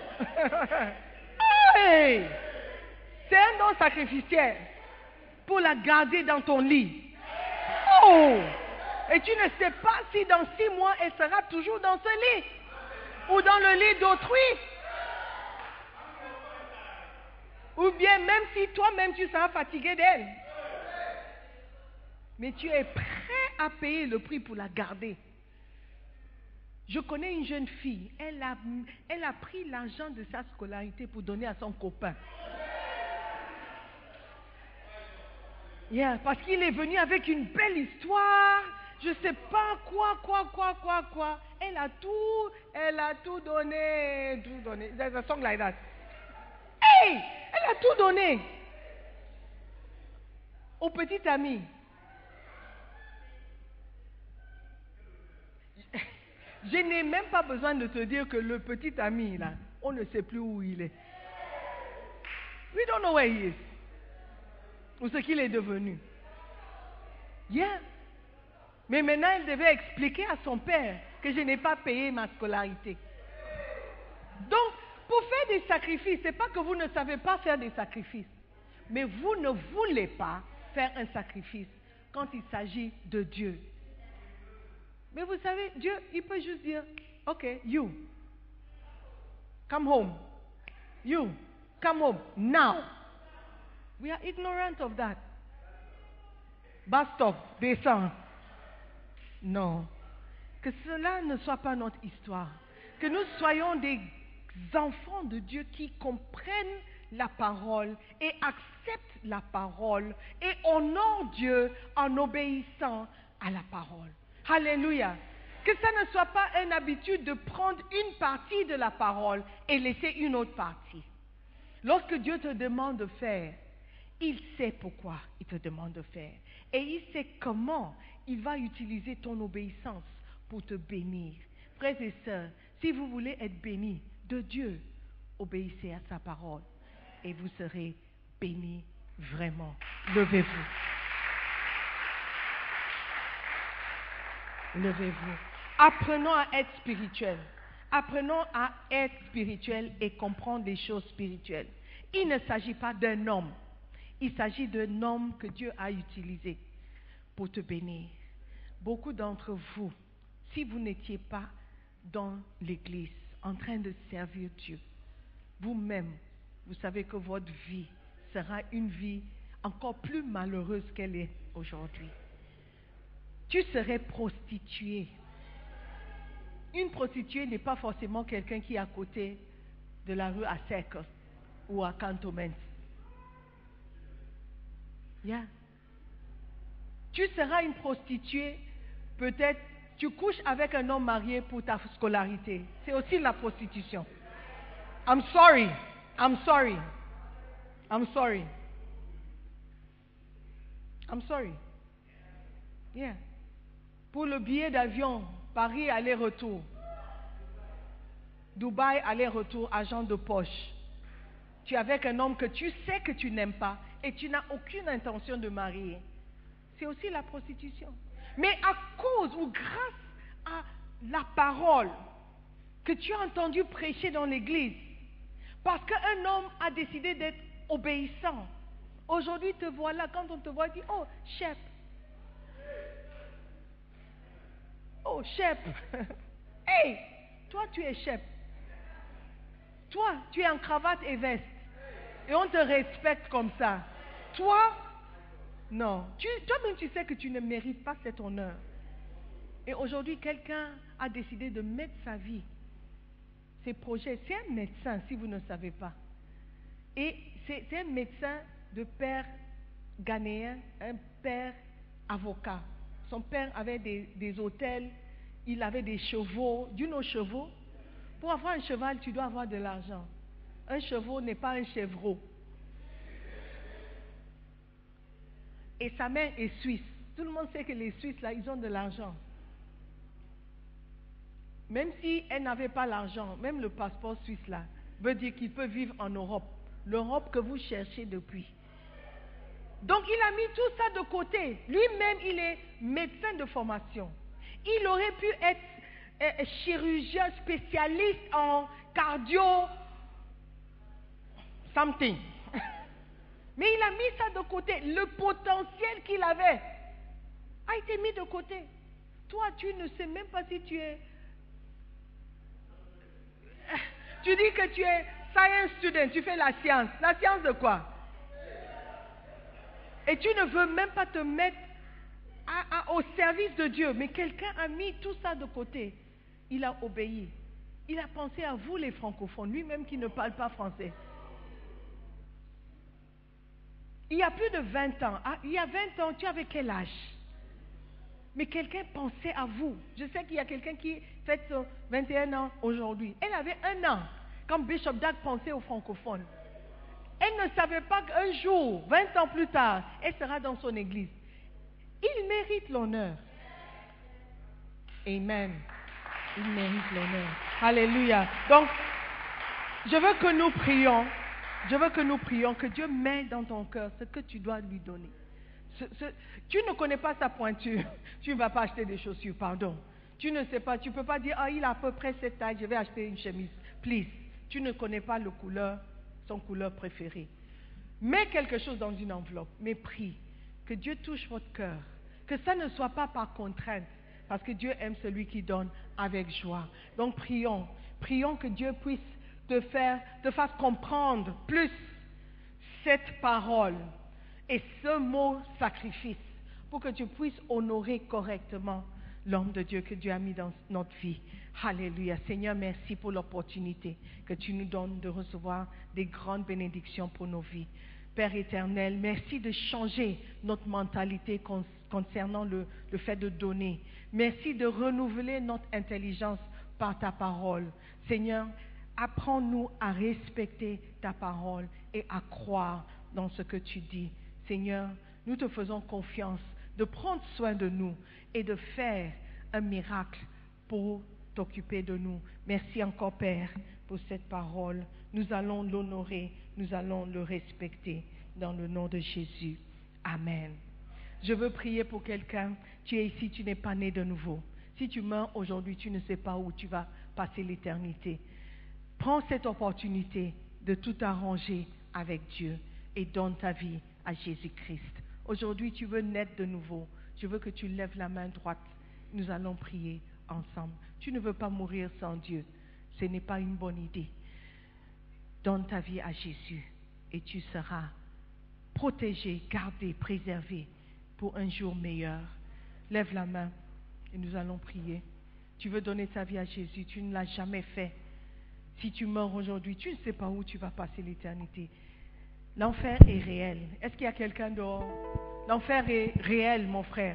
Hey! C'est un don sacrificiel pour la garder dans ton lit. Oh! Et tu ne sais pas si dans 6 mois, elle sera toujours dans ce lit ou dans le lit d'autrui. Ou bien même si toi-même tu seras fatigué d'elle. Mais tu es prêt à payer le prix pour la garder. Je connais une jeune fille, elle a pris l'argent de sa scolarité pour donner à son copain. Yeah, parce qu'il est venu avec une belle histoire, je ne sais pas quoi. Elle a tout donné. There's a song like that. Hey, elle a tout donné au petit ami. Je n'ai même pas besoin de te dire que le petit ami là, on ne sait plus où il est. We don't know where he is. Ou ce qu'il est devenu. Yeah. Mais maintenant, elle devait expliquer à son père que je n'ai pas payé ma scolarité. Donc, pour faire des sacrifices, ce n'est pas que vous ne savez pas faire des sacrifices, mais vous ne voulez pas faire un sacrifice quand il s'agit de Dieu. Mais vous savez, Dieu, il peut juste dire, OK, you, come home. You, come home, now. We are ignorant of that. Bastop, descends. Non. Que cela ne soit pas notre histoire. Que nous soyons des enfants de Dieu qui comprennent la parole et acceptent la parole et honorent Dieu en obéissant à la parole. Alléluia. Que ça ne soit pas une habitude de prendre une partie de la parole et laisser une autre partie. Lorsque Dieu te demande de faire, il sait pourquoi il te demande de faire. Et il sait comment il va utiliser ton obéissance pour te bénir. Frères et sœurs, si vous voulez être bénis de Dieu, obéissez à sa parole et vous serez bénis vraiment. Levez-vous. Levez-vous. Apprenons à être spirituels. Apprenons à être spirituels et comprendre des choses spirituelles. Il ne s'agit pas d'un homme. Il s'agit d'un homme que Dieu a utilisé pour te bénir. Beaucoup d'entre vous, si vous n'étiez pas dans l'église, en train de servir Dieu, vous-même, vous savez que votre vie sera une vie encore plus malheureuse qu'elle est aujourd'hui. Tu serais prostituée. une prostituée n'est pas forcément quelqu'un qui est à côté de la rue à Sec ou à Cantonment. Yeah. Tu seras une prostituée, peut-être tu couches avec un homme marié pour ta scolarité. C'est aussi la prostitution. I'm sorry. I'm sorry. I'm sorry. I'm sorry. Yeah. Pour le billet d'avion, Paris aller-retour. Dubaï aller-retour, argent de poche. Tu es avec un homme que tu sais que tu n'aimes pas et tu n'as aucune intention de marier. C'est aussi la prostitution. Mais à cause ou grâce à la parole que tu as entendu prêcher dans l'église, parce qu'un homme a décidé d'être obéissant, aujourd'hui te voilà, quand on te voit, dit, oh, chef. Oh, chef. Hey, toi tu es chef. Toi, tu es en cravate et veste. Et on te respecte comme ça. Toi, non. Toi-même, tu sais que tu ne mérites pas cet honneur. Et aujourd'hui, quelqu'un a décidé de mettre sa vie, ses projets. C'est un médecin, si vous ne savez pas. Et c'est un médecin de père ghanéen, un père avocat. Son père avait des hôtels, il avait des chevaux. Du nos chevaux. Pour avoir un cheval, tu dois avoir de l'argent. Un cheval n'est pas un chevreau. Et sa mère est suisse. Tout le monde sait que les Suisses, là, ils ont de l'argent. Même si elle n'avait pas l'argent, même le passeport suisse, là, veut dire qu'il peut vivre en Europe. L'Europe que vous cherchez depuis. Donc, il a mis tout ça de côté. Lui-même, il est médecin de formation. Il aurait pu être chirurgien spécialiste en cardio, something. Mais il a mis ça de côté. Le potentiel qu'il avait a été mis de côté. Toi, tu ne sais même pas si tu es... Tu dis que tu es science student, tu fais la science. La science de quoi? Et tu ne veux même pas te mettre au service de Dieu. Mais quelqu'un a mis tout ça de côté. Il a obéi. Il a pensé à vous les francophones, lui-même qui ne parle pas français. Il y a plus de 20 ans, il y a 20 ans, tu avais quel âge? Mais quelqu'un pensait à vous. Je sais qu'il y a quelqu'un qui fête son 21 ans aujourd'hui. Elle avait 1 an quand Bishop Dag pensait aux francophones. Elle ne savait pas qu'un jour, 20 ans plus tard, elle sera dans son église. Il mérite l'honneur. Amen. Il mérite l'honneur. Alléluia. Donc, je veux que nous prions. Je veux que nous prions, que Dieu mette dans ton cœur ce que tu dois lui donner. Tu ne connais pas sa pointure. Tu ne vas pas acheter des chaussures, pardon. Tu ne sais pas, tu ne peux pas dire, ah, il a à peu près cette taille, je vais acheter une chemise. Please. Tu ne connais pas le couleur, son couleur préférée. Mets quelque chose dans une enveloppe, mais prie. Que Dieu touche votre cœur. Que ça ne soit pas par contrainte, parce que Dieu aime celui qui donne avec joie. Donc prions. Prions que Dieu puisse te fasse comprendre plus cette parole et ce mot sacrifice, pour que tu puisses honorer correctement l'homme de Dieu que Dieu a mis dans notre vie. Alléluia. Seigneur, merci pour l'opportunité que tu nous donnes de recevoir des grandes bénédictions pour nos vies. Père éternel, merci de changer notre mentalité concernant le fait de donner. Merci de renouveler notre intelligence par ta parole. Seigneur, apprends-nous à respecter ta parole et à croire dans ce que tu dis. Seigneur, nous te faisons confiance de prendre soin de nous et de faire un miracle pour t'occuper de nous. Merci encore, Père, pour cette parole. Nous allons l'honorer, nous allons le respecter dans le nom de Jésus. Amen. Je veux prier pour quelqu'un. Tu es ici, tu n'es pas né de nouveau. Si tu meurs aujourd'hui, tu ne sais pas où tu vas passer l'éternité. Prends cette opportunité de tout arranger avec Dieu et donne ta vie à Jésus-Christ. Aujourd'hui, tu veux naître de nouveau. Je veux que tu lèves la main droite. Nous allons prier ensemble. Tu ne veux pas mourir sans Dieu. Ce n'est pas une bonne idée. Donne ta vie à Jésus et tu seras protégé, gardé, préservé pour un jour meilleur. Lève la main et nous allons prier. Tu veux donner ta vie à Jésus, tu ne l'as jamais fait. Si tu meurs aujourd'hui, tu ne sais pas où tu vas passer l'éternité. L'enfer est réel. Est-ce qu'il y a quelqu'un dehors? L'enfer est réel, mon frère.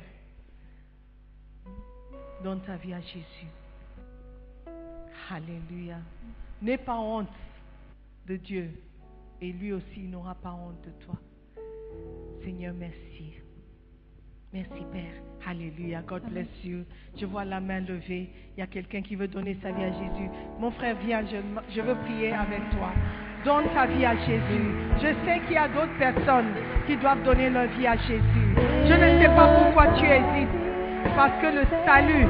Donne ta vie à Jésus. Alléluia. N'aie pas honte de Dieu. Et lui aussi n'aura pas honte de toi. Seigneur, merci. Merci, Père. Alléluia. God bless you. Je vois la main levée. Il y a quelqu'un qui veut donner sa vie à Jésus. Mon frère, viens, je veux prier avec toi. Donne ta vie à Jésus. Je sais qu'il y a d'autres personnes qui doivent donner leur vie à Jésus. Je ne sais pas pourquoi tu hésites. Parce que le salut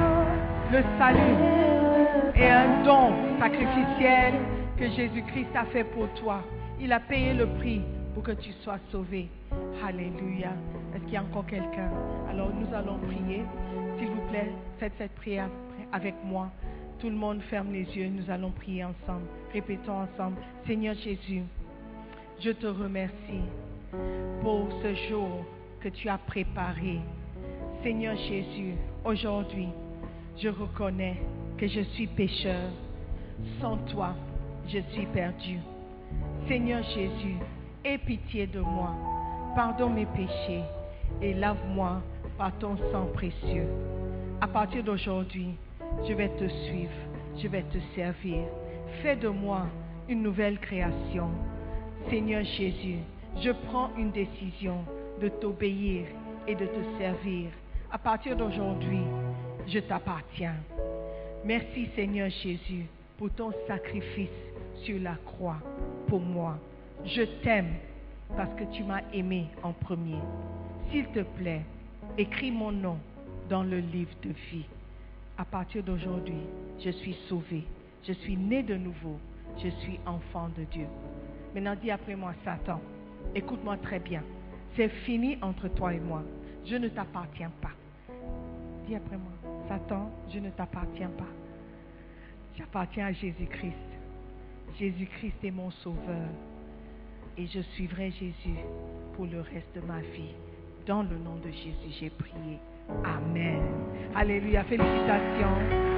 est un don sacrificiel que Jésus-Christ a fait pour toi. Il a payé le prix pour que tu sois sauvé. Alléluia. Est-ce qu'il y a encore quelqu'un? Alors nous allons prier. S'il vous plaît, faites cette prière avec moi. Tout le monde ferme les yeux. Nous allons prier ensemble. Répétons ensemble. Seigneur Jésus, je te remercie pour ce jour que tu as préparé. Seigneur Jésus, aujourd'hui, je reconnais que je suis pécheur. Sans toi, je suis perdu. Seigneur Jésus, aie pitié de moi. Pardonne mes péchés et lave-moi par ton sang précieux. À partir d'aujourd'hui, je vais te suivre, je vais te servir. Fais de moi une nouvelle création. Seigneur Jésus, je prends une décision de t'obéir et de te servir. À partir d'aujourd'hui, je t'appartiens. Merci Seigneur Jésus pour ton sacrifice sur la croix pour moi. Je t'aime parce que tu m'as aimé en premier. S'il te plaît, écris mon nom dans le livre de vie. À partir d'aujourd'hui, je suis sauvé. Je suis né de nouveau. Je suis enfant de Dieu. Maintenant, dis après moi, Satan, écoute-moi très bien. C'est fini entre toi et moi. Je ne t'appartiens pas. Dis après moi, Satan, je ne t'appartiens pas. J'appartiens à Jésus-Christ. Jésus-Christ est mon sauveur. Et je suivrai Jésus pour le reste de ma vie. Dans le nom de Jésus, j'ai prié. Amen. Alléluia. Félicitations.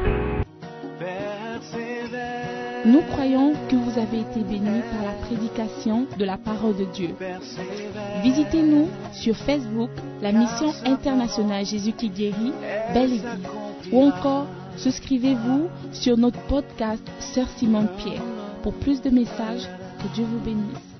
Nous croyons que vous avez été bénis par la prédication de la parole de Dieu. Visitez-nous sur Facebook, la mission internationale Jésus qui guérit, Belle Église. Ou encore, souscrivez-vous sur notre podcast Sœur Simone Pierre. Pour plus de messages, que Dieu vous bénisse.